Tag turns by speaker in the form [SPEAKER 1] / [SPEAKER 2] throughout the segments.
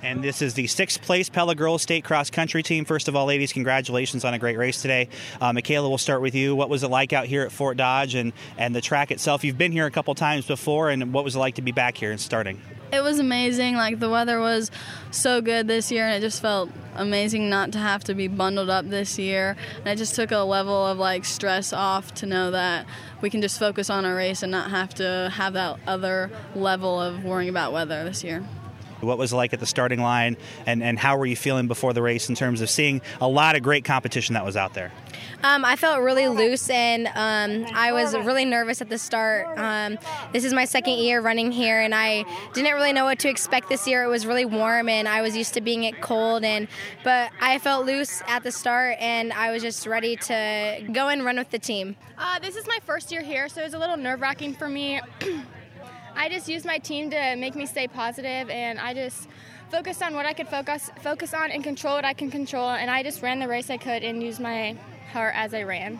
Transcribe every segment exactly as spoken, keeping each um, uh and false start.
[SPEAKER 1] And this is the sixth place Pella Girls State Cross Country team. First of all, ladies, congratulations on a great race today. Uh, Michaela, we'll start with you. What was it like out here at Fort Dodge and, and the track itself? You've been here a couple times before, and what was it like to be back here and starting?
[SPEAKER 2] It was amazing. Like, the weather was so good this year, and it just felt amazing not to have to be bundled up this year. And it just took a level of like stress off to know that we can just focus on our race and not have to have that other level of worrying about weather this year.
[SPEAKER 1] What was it like at the starting line, and, and how were you feeling before the race in terms of seeing a lot of great competition that was out there?
[SPEAKER 3] Um, I felt really loose, and um, I was really nervous at the start. Um, this is my second year running here, and I didn't really know what to expect this year. It was really warm, and I was used to being it cold, and but I felt loose at the start, and I was just ready to go and run with the team.
[SPEAKER 4] Uh, this is my first year here, so it was a little nerve-wracking for me. I just used my team to make me stay positive, and I just focused on what I could focus focus on and control what I can control, and I just ran the race I could and used my heart as I ran.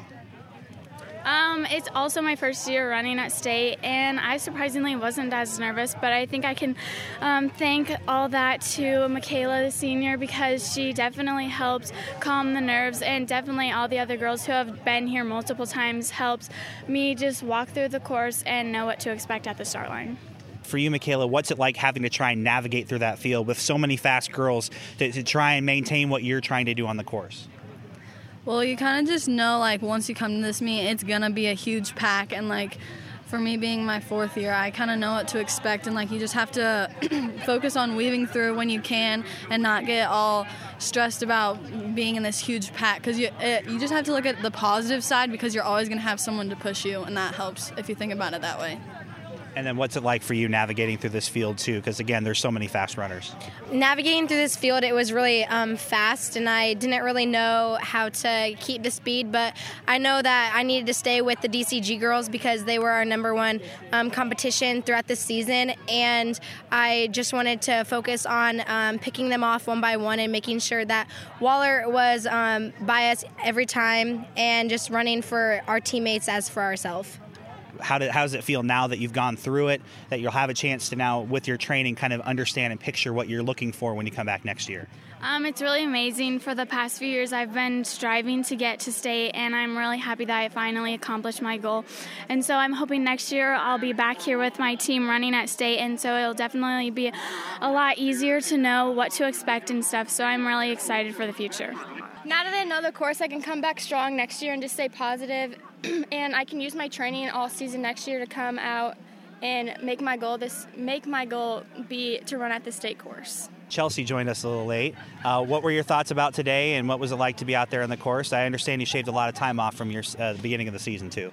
[SPEAKER 5] Um, it's also my first year running at state, and I surprisingly wasn't as nervous, but I think I can um, thank all that to Michaela, the senior, because she definitely helped calm the nerves, and definitely all the other girls who have been here multiple times helped me just walk through the course and know what to expect at the start line.
[SPEAKER 1] For you, Michaela, what's it like having to try and navigate through that field with so many fast girls to, to try and maintain what you're trying to do on the course?
[SPEAKER 2] Well, you kind of just know, like, once you come to this meet, it's going to be a huge pack. And, like, for me being my fourth year, I kind of know what to expect. And, like, you just have to focus on weaving through when you can and not get all stressed about being in this huge pack. Because you, it, you just have to look at the positive side, because you're always going to have someone to push you, and that helps if you think about it that way.
[SPEAKER 1] And then what's it like for you navigating through this field, too? Because, again, there's so many fast runners.
[SPEAKER 3] Navigating through this field, it was really um, fast, and I didn't really know how to keep the speed, but I know that I needed to stay with the D C G girls because they were our number one um, competition throughout the season, and I just wanted to focus on um, picking them off one by one and making sure that Waller was um, by us every time and just running for our teammates as for ourselves.
[SPEAKER 1] How, did, how does it feel now that you've gone through it, that you'll have a chance to now, with your training, kind of understand and picture what you're looking for when you come back next year?
[SPEAKER 5] Um, it's really amazing. For the past few years, I've been striving to get to state, and I'm really happy that I finally accomplished my goal. And so I'm hoping next year I'll be back here with my team running at state, and so it'll definitely be a lot easier to know what to expect and stuff. So I'm really excited for the future.
[SPEAKER 4] Now that I know the course, I can come back strong next year and just stay positive, and I can use my training all season next year to come out and make my goal this make my goal be to run at the state course.
[SPEAKER 1] Chelsea joined us a little late. Uh, what were your thoughts about today, and what was it like to be out there on the course? I understand you shaved a lot of time off from your uh, the beginning of the season, too.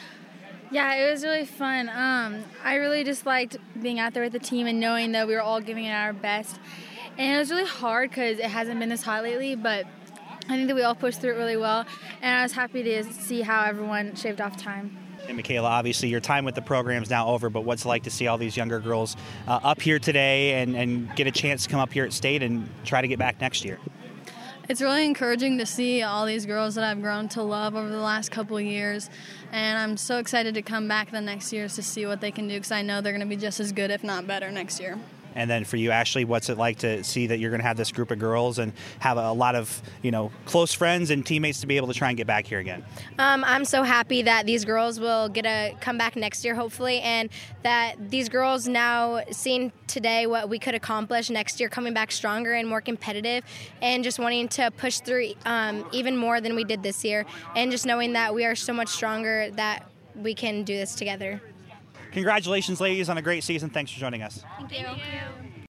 [SPEAKER 6] Yeah, it was really fun. Um, I really just liked being out there with the team and knowing that we were all giving it our best. And it was really hard because it hasn't been this hot lately, but I think that we all pushed through it really well, and I was happy to see how everyone shaved off time.
[SPEAKER 1] And Michaela, obviously your time with the program is now over, but what's it like to see all these younger girls uh, up here today and, and get a chance to come up here at state and try to get back next year?
[SPEAKER 2] It's really encouraging to see all these girls that I've grown to love over the last couple of years, and I'm so excited to come back the next year to see what they can do, because I know they're going to be just as good, if not better, next year.
[SPEAKER 1] And then for you, Ashley, what's it like to see that you're going to have this group of girls and have a lot of, you know, close friends and teammates to be able to try and get back here again?
[SPEAKER 3] Um, I'm so happy that these girls will get a come back next year, hopefully, and that these girls now seeing today what we could accomplish next year, coming back stronger and more competitive, and just wanting to push through um, even more than we did this year, and just knowing that we are so much stronger that we can do this together.
[SPEAKER 1] Congratulations, ladies, on a great season. Thanks for joining us.
[SPEAKER 3] Thank you. Thank you.